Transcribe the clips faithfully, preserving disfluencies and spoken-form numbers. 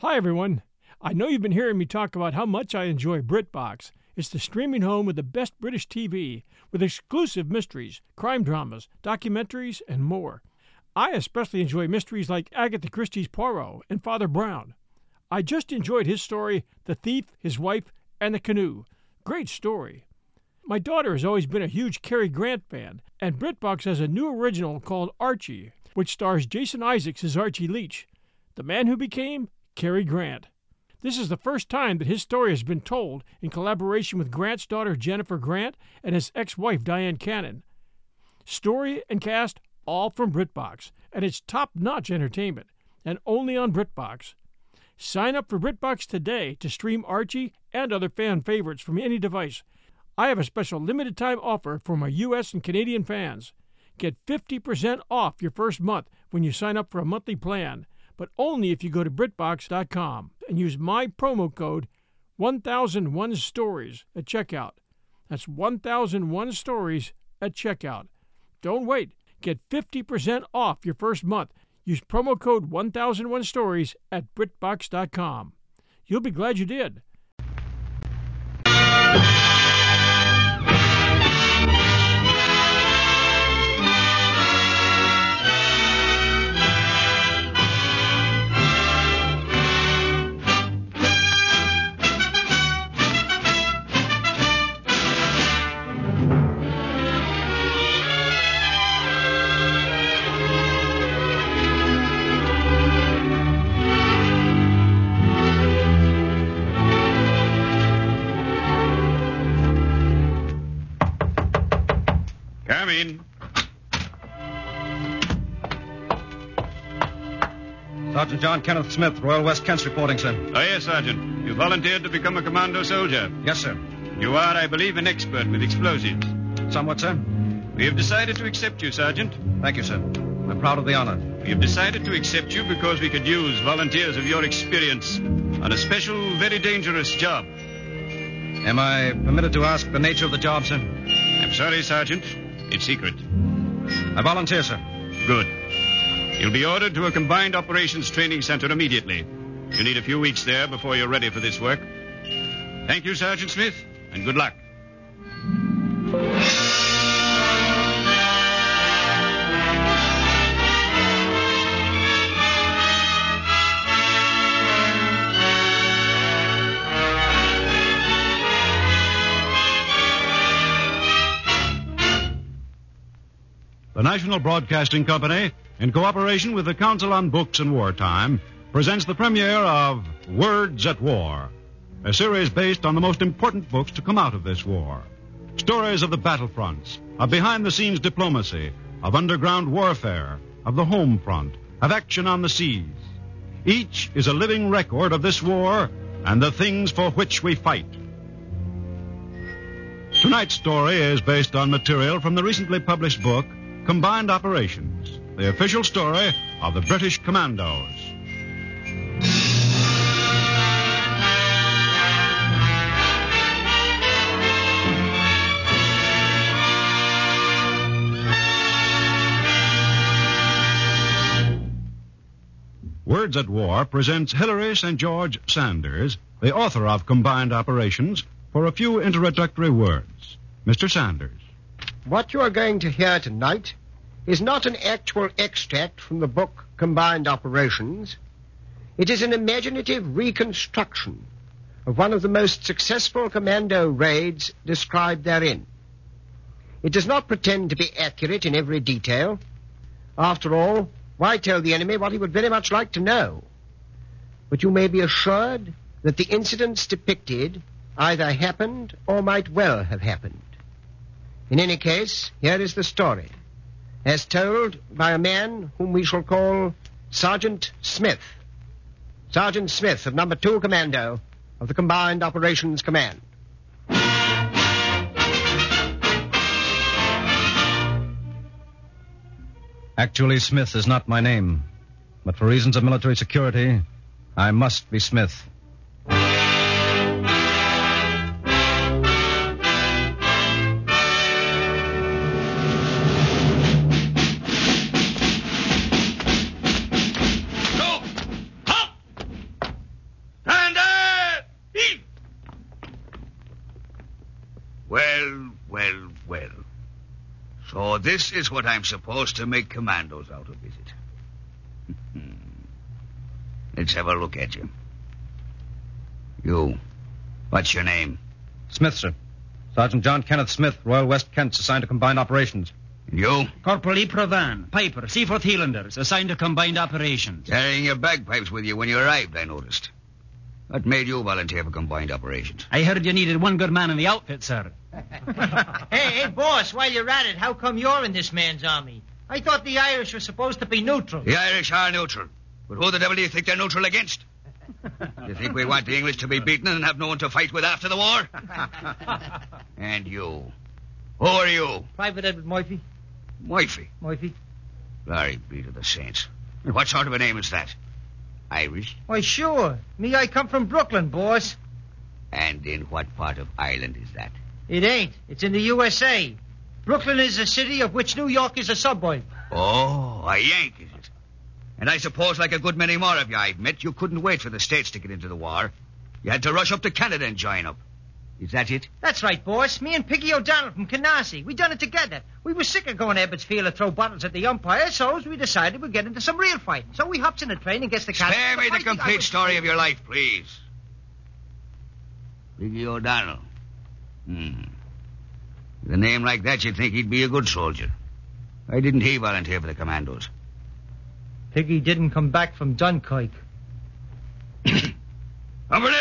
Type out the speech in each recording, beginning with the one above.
Hi, everyone. I know you've been hearing me talk about how much I enjoy BritBox. It's the streaming home with the best British T V, with exclusive mysteries, crime dramas, documentaries, and more. I especially enjoy mysteries like Agatha Christie's Poirot and Father Brown. I just enjoyed his story, The Thief, His Wife, and the Canoe. Great story. My daughter has always been a huge Cary Grant fan, and BritBox has a new original called Archie, which stars Jason Isaacs as Archie Leach, the man who became Cary Grant. This is the first time that his story has been told in collaboration with Grant's daughter Jennifer Grant and his ex-wife Diane Cannon. Story and cast all from BritBox, and it's top-notch entertainment, and only on BritBox. Sign up for BritBox today to stream Archie and other fan favorites from any device. I have a special limited-time offer for my U S and Canadian fans. Get fifty percent off your first month when you sign up for a monthly plan, but only if you go to BritBox dot com and use my promo code one thousand one stories at checkout. That's one thousand one stories at checkout. Don't wait. Get fifty percent off your first month. Use promo code one thousand one stories at BritBox dot com. You'll be glad you did. Come in. Sergeant John Kenneth Smith, Royal West Kents reporting, sir. Oh, yes, Sergeant. You volunteered to become a commando soldier. Yes, sir. You are, I believe, an expert with explosives. Somewhat, sir. We have decided to accept you, Sergeant. Thank you, sir. I'm proud of the honor. We have decided to accept you because we could use volunteers of your experience on a special, very dangerous job. Am I permitted to ask the nature of the job, sir? I'm sorry, Sergeant. It's secret. I volunteer, sir. Good. You'll be ordered to a combined operations training center immediately. You need a few weeks there before you're ready for this work. Thank you, Sergeant Smith, and good luck. The National Broadcasting Company, in cooperation with the Council on Books in Wartime, presents the premiere of Words at War, a series based on the most important books to come out of this war. Stories of the battlefronts, of behind-the-scenes diplomacy, of underground warfare, of the home front, of action on the seas. Each is a living record of this war and the things for which we fight. Tonight's story is based on material from the recently published book, Combined Operations, the official story of the British Commandos. Words at War presents Hilary Saint George Sanders, the author of Combined Operations, for a few introductory words. Mister Sanders. What you are going to hear tonight is not an actual extract from the book Combined Operations. It is an imaginative reconstruction of one of the most successful commando raids described therein. It does not pretend to be accurate in every detail. After all, why tell the enemy what he would very much like to know? But you may be assured that the incidents depicted either happened or might well have happened. In any case, here is the story, as told by a man whom we shall call Sergeant Smith. Sergeant Smith of Number Two Commando of the Combined Operations Command. Actually, Smith is not my name. But for reasons of military security, I must be Smith. Well, well, well. So this is what I'm supposed to make commandos out of, is it? Let's have a look at you. You. What's your name? Smith, sir. Sergeant John Kenneth Smith, Royal West Kents, assigned to combined operations. And you? Corporal E. Provan, Piper, Seaforth Heelanders, assigned to combined operations. Carrying your bagpipes with you when you arrived, I noticed. What made you volunteer for combined operations? I heard you needed one good man in the outfit, sir. Hey, hey, boss, while you're at it, how come you're in this man's army? I thought the Irish were supposed to be neutral. The Irish are neutral. But who the devil do you think they're neutral against? You think we want the English to be beaten and have no one to fight with after the war? And you? Who are you? Private Edward Murphy. Murphy? Murphy. Glory be to the saints. What sort of a name is that? Irish? Why, sure. Me, I come from Brooklyn, boss. And in what part of Ireland is that? It ain't. It's in the U S A. Brooklyn is a city of which New York is a suburb. Oh, a Yank, is it? And I suppose, like a good many more of you I've met, you couldn't wait for the States to get into the war. You had to rush up to Canada and join up. Is that it? That's right, boss. Me and Piggy O'Donnell from Canarsie. We done it together. We were sick of going to Ebbetsfield to throw bottles at the umpire, so we decided we'd get into some real fighting. So we hops in a train and gets the car. Spare me the complete story of your life, please. Piggy O'Donnell. Hmm. With a name like that, you'd think he'd be a good soldier. Why didn't he volunteer for the commandos? Piggy didn't come back from Dunkirk. Company!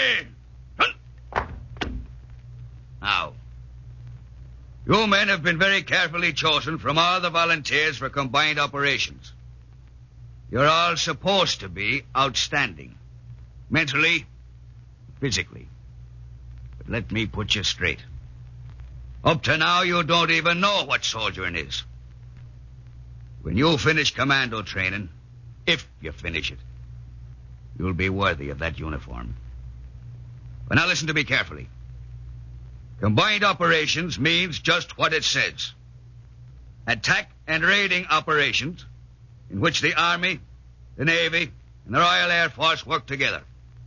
Now, you men have been very carefully chosen from all the volunteers for combined operations. You're all supposed to be outstanding. Mentally, physically. But let me put you straight. Up to now, you don't even know what soldiering is. When you finish commando training, if you finish it, you'll be worthy of that uniform. But now listen to me carefully. Combined operations means just what it says. Attack and raiding operations in which the Army, the Navy, and the Royal Air Force work together.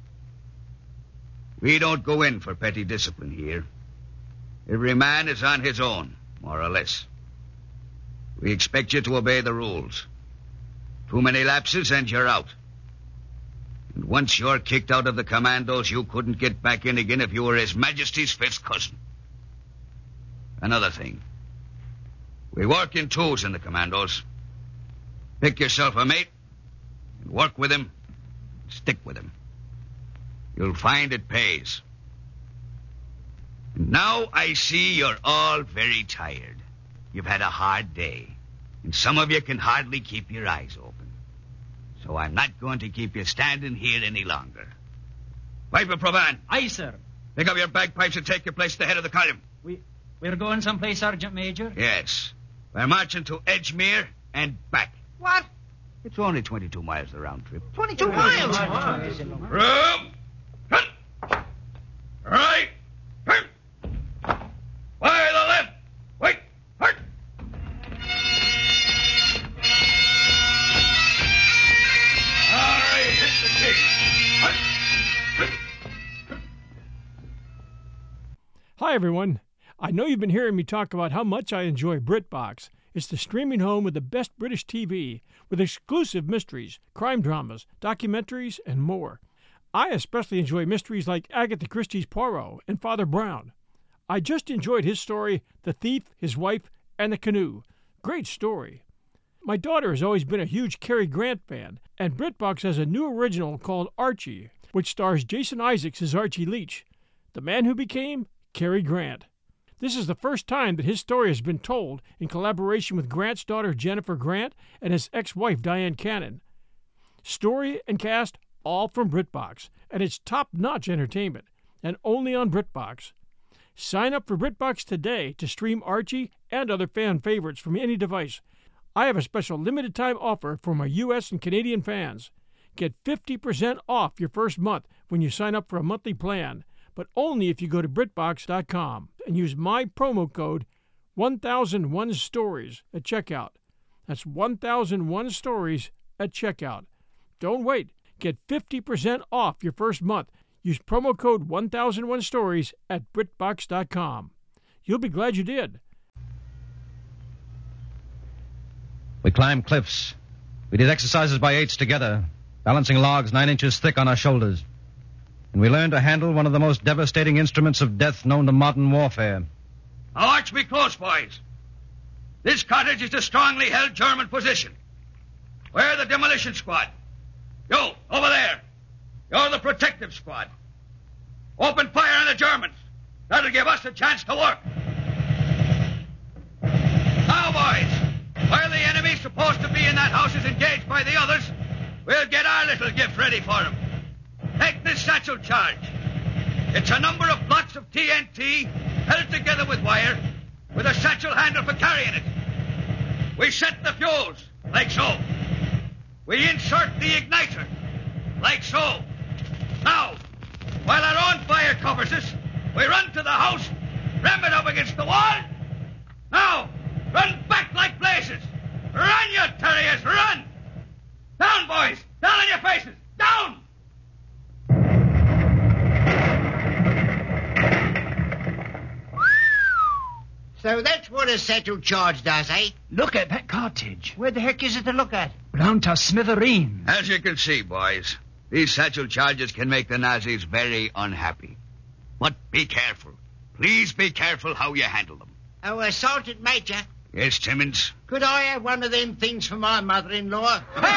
We don't go in for petty discipline here. Every man is on his own, more or less. We expect you to obey the rules. Too many lapses and you're out. And once you're kicked out of the commandos, you couldn't get back in again if you were His Majesty's fifth cousin. Another thing. We work in twos in the commandos. Pick yourself a mate and work with him. Stick with him. You'll find it pays. And now I see you're all very tired. You've had a hard day, and some of you can hardly keep your eyes open. So I'm not going to keep you standing here any longer. Piper Provan. Aye, sir. Pick up your bagpipes and take your place at the head of the column. We, we're going someplace, Sergeant Major? Yes. We're marching to Edgemere and back. What? It's only twenty-two miles the round trip. twenty-two miles? Room. Cut. Right. Turn. By the left. Wait. Hurt. All right. Hit the gate. Hurt. Hi, everyone. I know you've been hearing me talk about how much I enjoy BritBox. It's the streaming home with the best British T V, with exclusive mysteries, crime dramas, documentaries, and more. I especially enjoy mysteries like Agatha Christie's Poirot and Father Brown. I just enjoyed his story, The Thief, His Wife, and the Canoe. Great story. My daughter has always been a huge Cary Grant fan, and BritBox has a new original called Archie, which stars Jason Isaacs as Archie Leach, the man who became Cary Grant. This is the first time that his story has been told in collaboration with Grant's daughter Jennifer Grant and his ex-wife Diane Cannon. Story and cast all from BritBox, and it's top-notch entertainment, and only on BritBox. Sign up for BritBox today to stream Archie and other fan favorites from any device. I have a special limited-time offer for my U S and Canadian fans. Get fifty percent off your first month when you sign up for a monthly plan, but only if you go to BritBox dot com and use my promo code one thousand one stories at checkout. That's one thousand one stories at checkout. Don't wait. Get fifty percent off your first month. Use promo code one thousand one stories at BritBox dot com. You'll be glad you did. We climbed cliffs. We did exercises by eights together, balancing logs nine inches thick on our shoulders. And we learned to handle one of the most devastating instruments of death known to modern warfare. Now watch me close, boys. This cottage is a strongly held German position. We're the demolition squad. You, over there. You're the protective squad. Open fire on the Germans. That'll give us a chance to work. Now, boys, while the enemy's supposed to be in that house is engaged by the others, we'll get our little gift ready for him. Take this satchel charge. It's a number of blocks of T N T held together with wire with a satchel handle for carrying it. We set the fuse, like so. We insert the igniter, like so. Now, while our own fire covers us, we run to the house, ram it up against the wall. Now, run back like blazes. Run, you terriers, run! Down, boys! Down on your faces! Down! So that's what a satchel charge does, eh? Look at that cottage. Where the heck is it to look at? Round to smithereens. As you can see, boys, these satchel charges can make the Nazis very unhappy. But be careful. Please be careful how you handle them. Oh, uh, Sergeant Major, Yes, Timmins? could I have one of them things for my mother-in-law?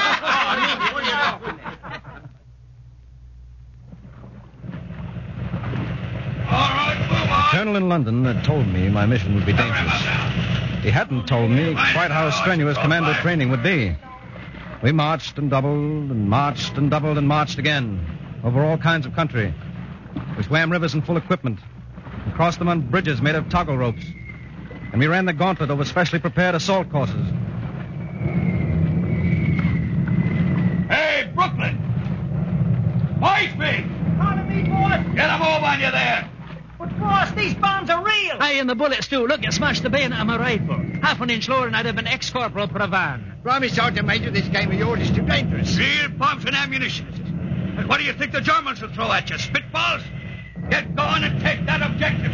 All right, move on. The colonel in London had told me my mission would be dangerous. He hadn't told me quite how strenuous commando training would be. We marched and doubled and marched and doubled and marched again over all kinds of country. We swam rivers in full equipment and crossed them on bridges made of toggle ropes. And we ran the gauntlet over specially prepared assault courses. Hey, Brooklyn! Voice me! Pardon me, boss. Get a move on you there! But, boss, these bombs are real. Aye, and the bullets, too. Look, you smashed the bayonet of my rifle. Half an inch lower and I'd have been ex-corporal Pravan. Blimey, Sergeant Major, this game of yours is too dangerous. Real bombs and ammunition. And what do you think the Germans will throw at you? Spitballs? Get going and take that objective.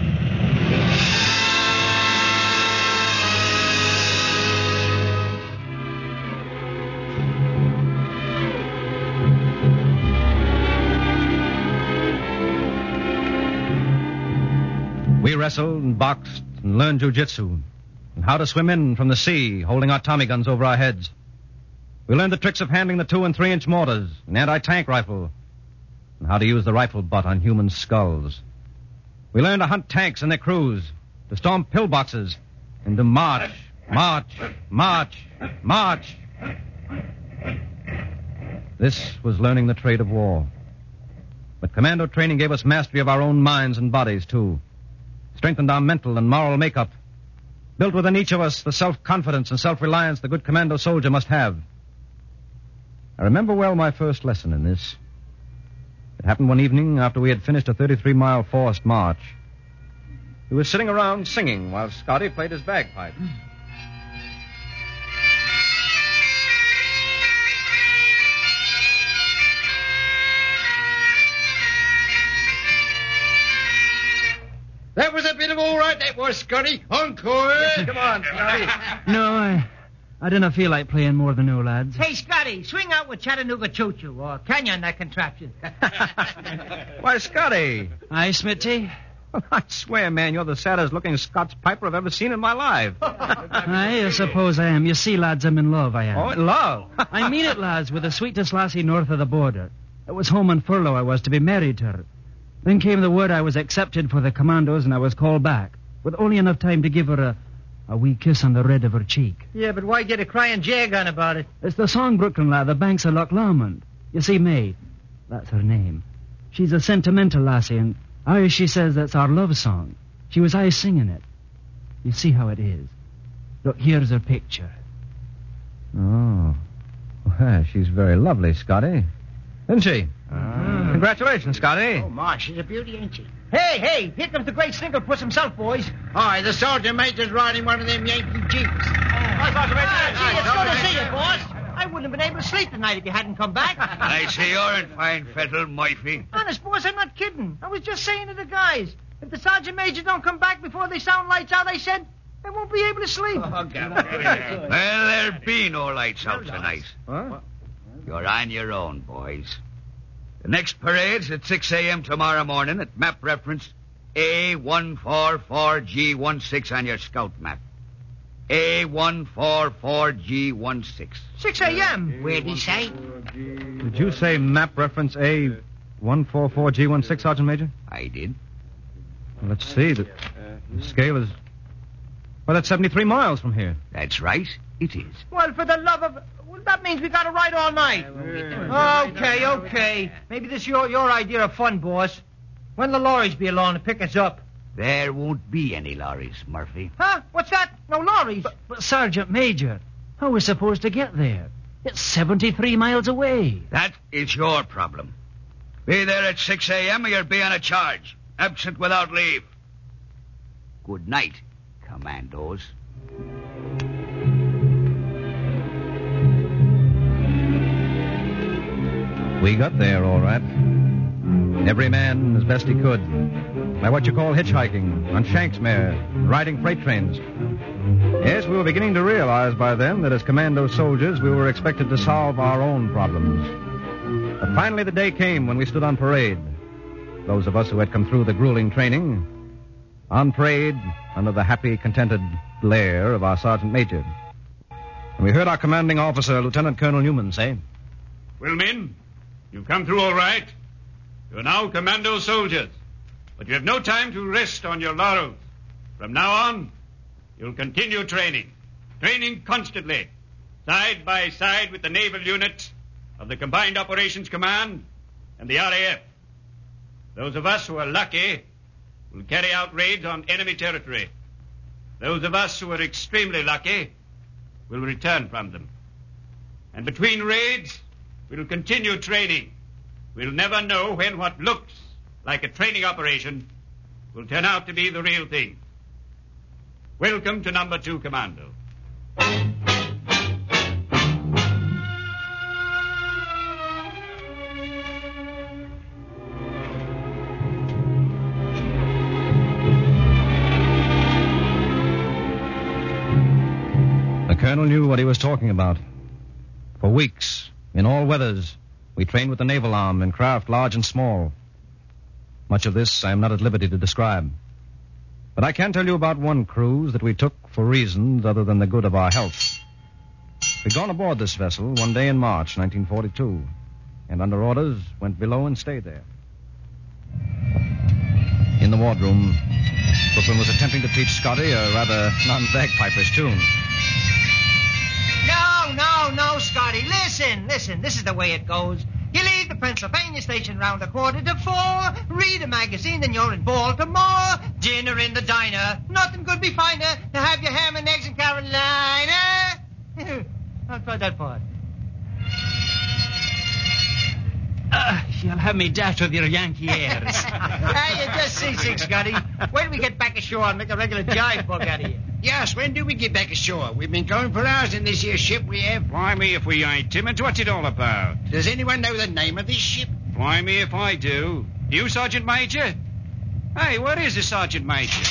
We wrestled and boxed and learned jiu-jitsu and how to swim in from the sea, holding our Tommy guns over our heads. We learned the tricks of handling the two and three inch mortars, an anti-tank rifle, and how to use the rifle butt on human skulls. We learned to hunt tanks and their crews, to storm pillboxes, and to march, march, march, march. This was learning the trade of war. But commando training gave us mastery of our own minds and bodies, too. Strengthened our mental and moral makeup. Built within each of us the self-confidence and self-reliance the good commando soldier must have. I remember well my first lesson in this. It happened one evening after we had finished a thirty-three mile forced march. We were sitting around singing while Scotty played his bagpipe. That was a bit of all right, that was, Scotty. Encore. Come on, Scotty. No, I, I didn't feel like playing more than you lads. Hey, Scotty, swing out with Chattanooga Choo-Choo, or can you on that contraption? Why, Scotty. Aye, Smitty? Well, I swear, man, you're the saddest-looking Scots piper I've ever seen in my life. Aye, I suppose I am. You see, lads, I'm in love, I am. Oh, in love? I mean it, lads, with the sweetest lassie north of the border. It was home on furlough I was to be married to her. Then came the word I was accepted for the commandos, and I was called back, with only enough time to give her a, a wee kiss on the red of her cheek. Yeah, but why get a crying jag-on about it? It's the song, Brooklyn, lad, the banks of Loch Lomond. You see, May, that's her name. She's a sentimental lassie, and aye, she says that's our love song. She was aye singing it. You see how it is. Look, here's her picture. Oh. Well, she's very lovely, Scotty. Isn't she? Ah. Congratulations, Scotty. Oh, my, she's a beauty, ain't she? Hey, hey, here comes the great Singlepuss himself, boys. Aye, the Sergeant Major's riding one of them Yankee jeeps. Hi, Sergeant Major. Gee, it's good to see you, boss. I wouldn't have been able to sleep tonight if you hadn't come back. I see you're in fine fettle, Murphy. Honest, boss, I'm not kidding. I was just saying to the guys. If the sergeant major don't come back before they sound lights out, I said, they won't be able to sleep. Well, there'll be no lights out tonight. Huh? You're on your own, boys. The next parade's at six a.m. tomorrow morning at map reference A one four four G one six on your scout map. A one four four G one six. six a.m. Where'd he say? Did you say map reference A one four four G one six, Sergeant Major? I did. Well, let's see. The, the scale is... Well, that's seventy-three miles from here. That's right. It is. Well, for the love of... Well, that means we got to ride all night. Okay, okay. Maybe this is your, your idea of fun, boss. When the lorries be along to pick us up? There won't be any lorries, Murphy. Huh? What's that? No lorries? But, but Sergeant Major, how are we supposed to get there? It's seventy-three miles away. That is your problem. Be there at six a.m. or you'll be on a charge. Absent without leave. Good night, commandos. We got there, all right. Every man as best he could. By what you call hitchhiking, on Shanks' mare, riding freight trains. Yes, we were beginning to realize by then that as commando soldiers, we were expected to solve our own problems. But finally the day came when we stood on parade. Those of us who had come through the grueling training, on parade under the happy, contented glare of our sergeant major. And we heard our commanding officer, Lieutenant Colonel Newman, say, Well, men, you've come through all right. You're now commando soldiers. But you have no time to rest on your laurels. From now on, you'll continue training. Training constantly, side by side with the naval units of the Combined Operations Command and the R A F. Those of us who are lucky will carry out raids on enemy territory. Those of us who are extremely lucky will return from them. And between raids, we'll continue training. We'll never know when what looks like a training operation will turn out to be the real thing. Welcome to Number Two Commando. The colonel knew what he was talking about. For weeks, in all weathers, we trained with the naval arm in craft large and small. Much of this I am not at liberty to describe. But I can tell you about one cruise that we took for reasons other than the good of our health. We'd gone aboard this vessel one day in March nineteen forty-two, and under orders went below and stayed there. In the wardroom, Brooklyn was attempting to teach Scotty a rather non-bagpiper's tune. No, no, no, Scotty. Listen, listen. This is the way it goes. You leave the Pennsylvania station round a quarter to four, read a magazine, then you're in Baltimore. Dinner in the diner. Nothing could be finer to have your ham and eggs in Carolina. I'll try that part. Uh, you'll have me daft with your Yankee airs. Hey, you're just seasick, Scotty. When do we get back ashore and make a regular jive book out of you? Yes, when do we get back ashore? We've been going for hours in this here ship we have. Why me if we ain't, Timmons? What's it all about? Does anyone know the name of this ship? Why me if I do. You, Sergeant Major? Hey, where is the Sergeant Major?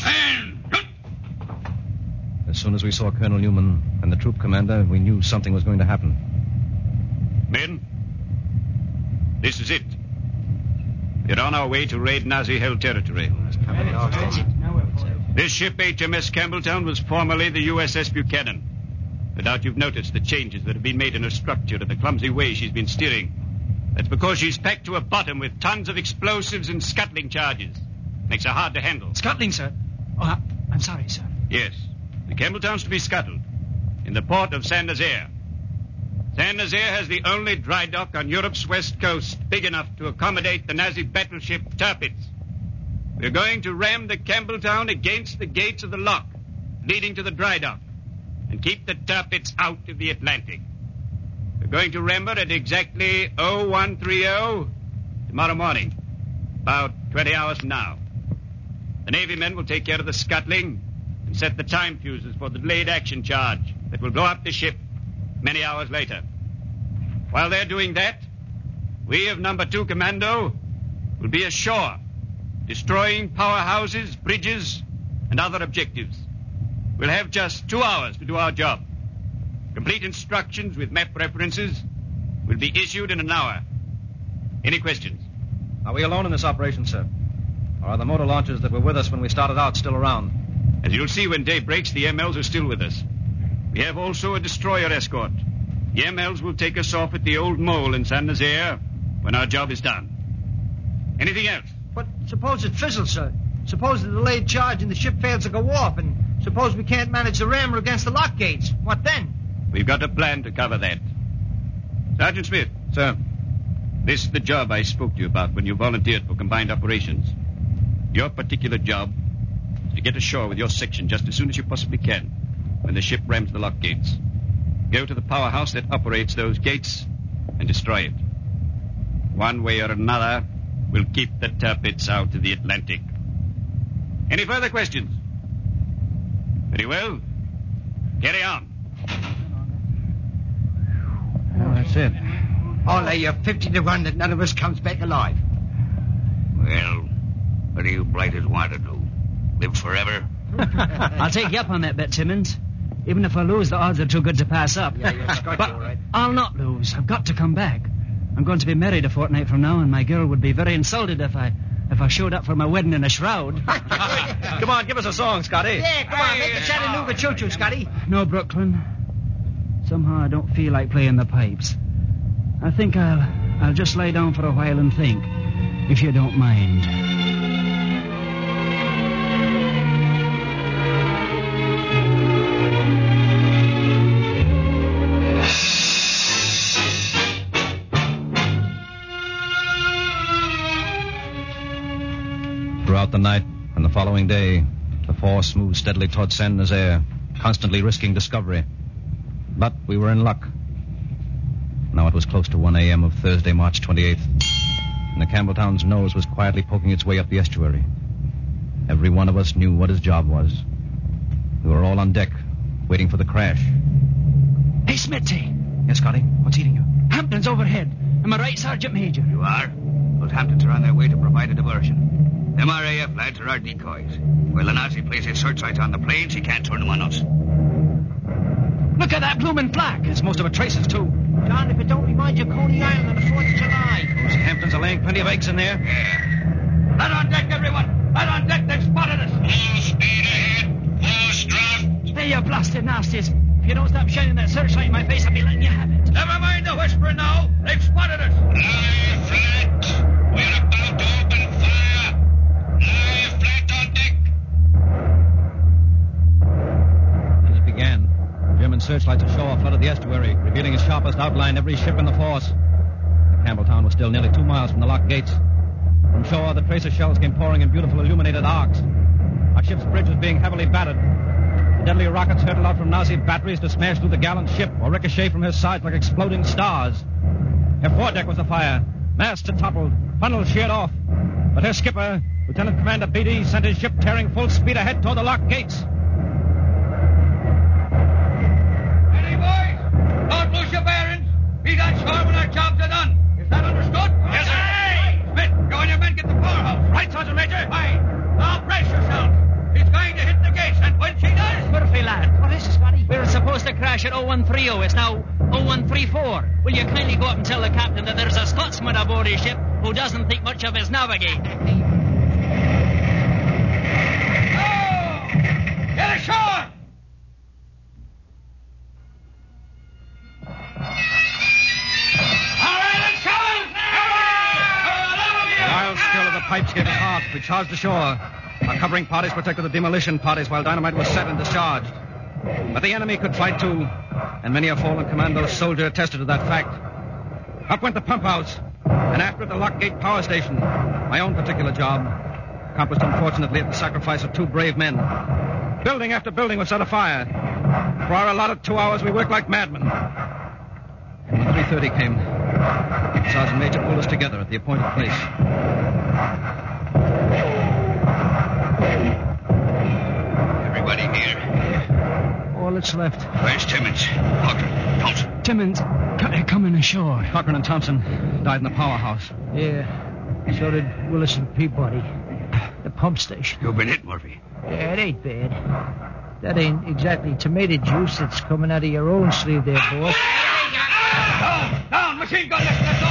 As soon as we saw Colonel Newman and the troop commander, we knew something was going to happen. Men, this is it. We're on our way to raid Nazi-held territory. This ship, H M S Campbelltown, was formerly the U S S Buchanan. No doubt you've noticed the changes that have been made in her structure and the clumsy way she's been steering. That's because she's packed to her bottom with tons of explosives and scuttling charges. Makes her hard to handle. Scuttling, sir? Oh, I- I'm sorry, sir. Yes, the Campbelltown's to be scuttled in the port of Saint-Nazaire. Saint-Nazaire has the only dry dock on Europe's west coast big enough to accommodate the Nazi battleship Tirpitz. We're going to ram the Campbelltown against the gates of the lock, leading to the dry dock, and keep the Tirpitz out of the Atlantic. We're going to ram her at exactly oh one thirty tomorrow morning, about twenty hours from now. The Navy men will take care of the scuttling and set the time fuses for the delayed action charge that will blow up the ship many hours later. While they're doing that, we of Number Two Commando will be ashore, destroying powerhouses, bridges, and other objectives. We'll have just two hours to do our job. Complete instructions with map references will be issued in an hour. Any questions? Are we alone in this operation, sir? Or are the motor launchers that were with us when we started out still around? As you'll see when day breaks, the M Ls are still with us. We have also a destroyer escort. The M Ls will take us off at the old mole in Saint Nazaire when our job is done. Anything else? But suppose it fizzles, sir. Suppose the delayed charge and the ship fails to go off, and suppose we can't manage the rammer against the lock gates. What then? We've got a plan to cover that. Sergeant Smith. Sir. This is the job I spoke to you about when you volunteered for combined operations. Your particular job is to get ashore with your section just as soon as you possibly can when the ship rams the lock gates. Go to the powerhouse that operates those gates and destroy it. One way or another, we'll keep the Tirpitz out of the Atlantic. Any further questions? Very well. Carry on. Well, that's it. I'll lay you fifty to one that none of us comes back alive. Well, what do you blighters want to do? Live forever? I'll take you up on that bet, Timmins. Even if I lose, the odds are too good to pass up. Yeah, you're Scotch, but all right. I'll not lose. I've got to come back. I'm going to be married a fortnight from now, and my girl would be very insulted if I if I showed up for my wedding in a shroud. Come on, give us a song, Scotty. Yeah, come on, make a Chattanooga choo-choo, Scotty. No, Brooklyn. Somehow I don't feel like playing the pipes. I think I'll I'll just lie down for a while and think, if you don't mind. Throughout the night and the following day, the force moved steadily toward Saint Nazaire, constantly risking discovery. But we were in luck. Now it was close to one a.m. of Thursday, March twenty-eighth, and the Campbelltown's nose was quietly poking its way up the estuary. Every one of us knew what his job was. We were all on deck, waiting for the crash. Hey, Smitty. Yes, Scotty? What's eating you? Hampton's overhead. Am I right, Sergeant Major? You are? Those Hamptons are on their way to provide a diversion. Them R A F lads are our decoys. While the Nazi places his searchlights on the planes, he can't turn them on us. Look at that bloomin' flag. It's most of it traces, too. John, if it don't remind you of Coney Island on the fourth of July. Those Hamptons are laying plenty of eggs in there. Yeah. Right on deck, everyone! Right on deck, they've spotted us! Full speed ahead. Force draft. There, you blasted nasties. If you don't stop shining that searchlight in my face, I'll be letting you have it. Never mind the whispering now. They've spotted us. Lie flat. We're about to open fire. Lie flat on deck. And it began. German searchlights ashore flooded the estuary, revealing its sharpest outline every ship in the force. The Campbelltown was still nearly two miles from the lock gates. From shore, the tracer shells came pouring in beautiful illuminated arcs. Our ship's bridge was being heavily battered. The deadly rockets hurtled out from Nazi batteries to smash through the gallant ship or ricochet from her sides like exploding stars. Her foredeck was afire. Masts had toppled. Funnels sheared off. But her skipper, Lieutenant Commander Beatty, sent his ship tearing full speed ahead toward the lock gates. Ready, boys? Don't lose your bearings. Be on shore when our jobs are done. Is that understood? Yes, sir. Hey! Smith, you and your men get the powerhouse. Right, Sergeant Major. Fine. Now brace yourselves. He's going to hit the gates, and when she does... Murphy, lad. What is it, Scotty? We were supposed to crash at oh one thirty. It's now oh one thirty-four. Will you kindly go up and tell the captain that there's a Scotsman aboard his ship who doesn't think much of his navigating? Oh! Get ashore! All right, let's go! The wild skill of the pipes gave it heart. We charged ashore. Our covering parties protected the demolition parties while dynamite was set and discharged. But the enemy could fight too, and many a fallen commando soldier attested to that fact. Up went the pump house, and after it the lock gate power station. My own particular job, accomplished unfortunately at the sacrifice of two brave men. Building after building was set afire. For our allotted two hours we worked like madmen. And when three thirty came, Sergeant Major pulled us together at the appointed place. Everybody here. All that's left. Where's Timmins? Cochran, Thompson. Timmins, c- coming ashore. Cochran and Thompson died in the powerhouse. Yeah, so did Willis and Peabody. pump station. You've been hit, Murphy. Yeah, it ain't bad. That ain't exactly tomato juice that's coming out of your own sleeve there, boss. Down! Down! Machine gun next to that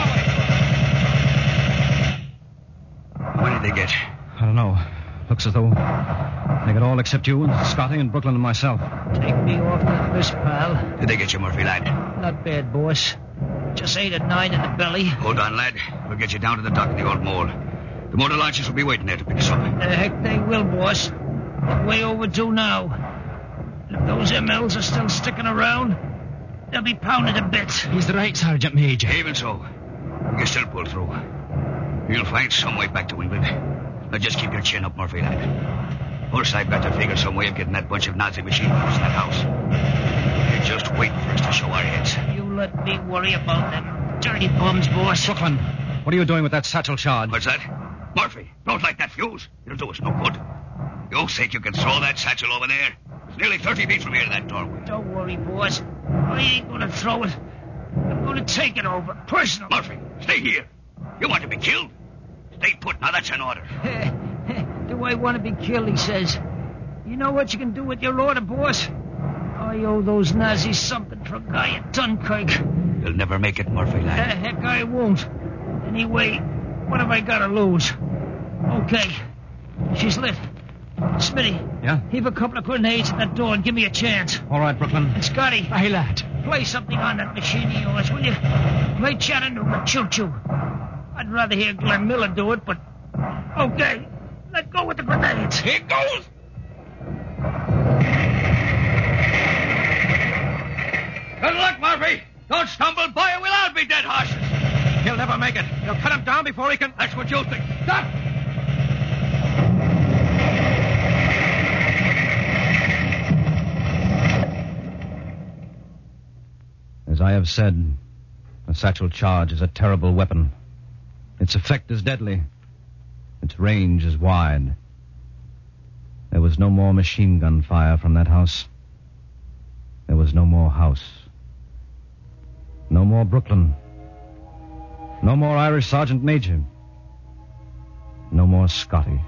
doorway! What did they get? I don't know. Looks as though they got all except you and Scotty and Brooklyn and myself. Take me off that list, pal. Did they get you, Murphy, lad? Not bad, boss. Just eight or nine in the belly. Hold on, lad. We'll get you down to the dock in the old mole. The motor launches will be waiting there to pick us up. The heck they will, boss. They're way overdue now. If those M Ls are still sticking around, they'll be pounded to bits. He's right, Sergeant Major. Even so, you can still pull through. You'll find some way back to England. Now just keep your chin up, Murphy, lad. First, I've got to figure some way of getting that bunch of Nazi machine guns in that house. They're just waiting for us to show our heads. You let me worry about them dirty bums, boss. Brooklyn, what are you doing with that satchel charge? What's that? Murphy, don't light that fuse. It'll do us no good. You think you can throw that satchel over there? It's nearly thirty feet from here to that doorway. Don't worry, boss. I ain't gonna throw it. I'm gonna take it over, personally. Murphy, stay here. You want to be killed? Stay put. Now, that's an order. Do I want to be killed, he says. You know what you can do with your order, boss? I owe those Nazis something for a guy at Dunkirk. You'll never make it, Murphy, lad. Uh, heck, I won't. Anyway, what have I got to lose? Okay. She's lit. Smitty. Yeah? Heave a couple of grenades at that door and give me a chance. All right, Brooklyn. And Scotty. Aye, lad. Play something on that machine of yours, will you? Play Chattanooga Choo-Choo. I'd rather hear Glenn Miller do it, but... Okay. Let go with the grenades. Here goes! Good luck, Murphy. Don't stumble, boy, or we'll all be dead horses. He'll never make it. They'll cut him down before he can... That's what you think. Stop! As I have said, the satchel charge is a terrible weapon. Its effect is deadly. Its range is wide. There was no more machine gun fire from that house. There was no more house. No more Brooklyn. No more Irish Sergeant Major. No more Scotty.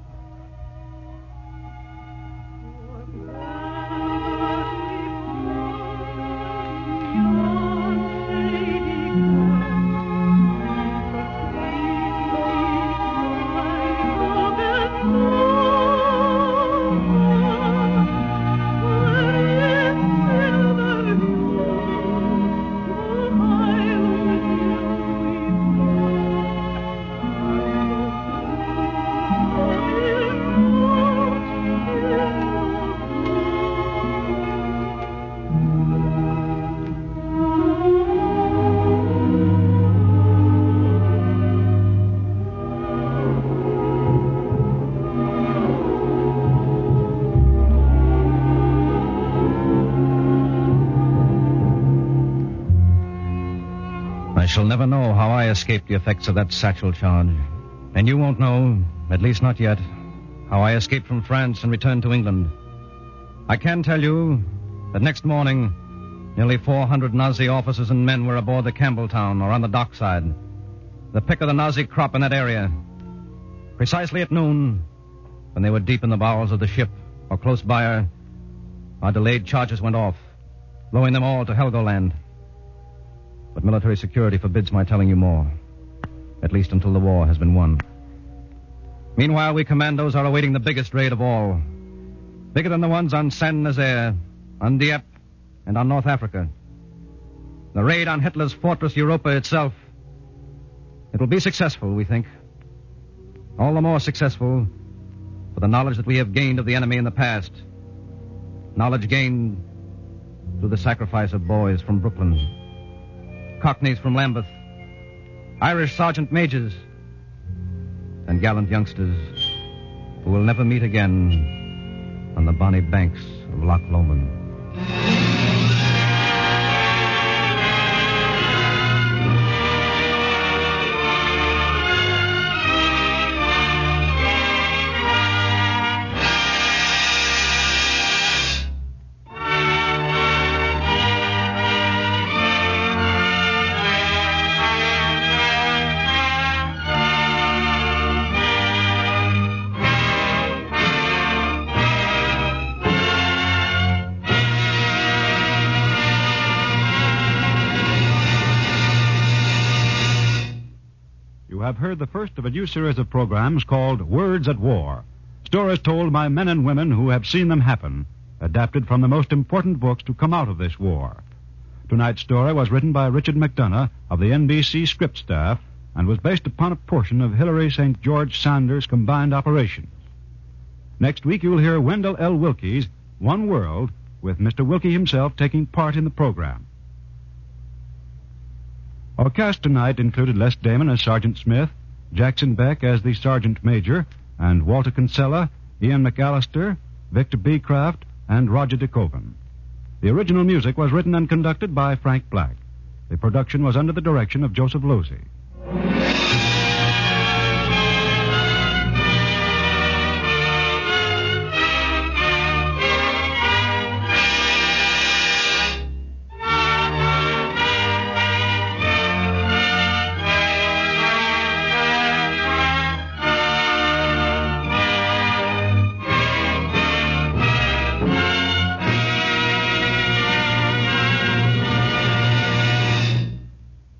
I shall never know how I escaped the effects of that satchel charge. And you won't know, at least not yet, how I escaped from France and returned to England. I can tell you that next morning, nearly four hundred Nazi officers and men were aboard the Campbelltown or on the dockside, the pick of the Nazi crop in that area. Precisely at noon, when they were deep in the bowels of the ship or close by her, our delayed charges went off, blowing them all to Helgoland. But military security forbids my telling you more, at least until the war has been won. Meanwhile, we commandos are awaiting the biggest raid of all, bigger than the ones on Saint Nazaire, on Dieppe, and on North Africa. The raid on Hitler's fortress Europa itself. It will be successful, we think. All the more successful for the knowledge that we have gained of the enemy in the past. Knowledge gained through the sacrifice of boys from Brooklyn, Cockneys from Lambeth, Irish sergeant majors, and gallant youngsters who will never meet again on the bonny banks of Loch Lomond. have heard the first of a new series of programs called Words at War. Stories told by men and women who have seen them happen, adapted from the most important books to come out of this war. Tonight's story was written by Richard McDonough of the N B C script staff and was based upon a portion of Hilary Saint George Sanders' combined operations. Next week you'll hear Wendell L. Wilkie's One World, with Mister Wilkie himself taking part in the program. Our cast tonight included Les Damon as Sergeant Smith, Jackson Beck as the Sergeant Major, and Walter Kinsella, Ian McAllister, Victor B. Kraft, and Roger DeKoven. The original music was written and conducted by Frank Black. The production was under the direction of Joseph Losey.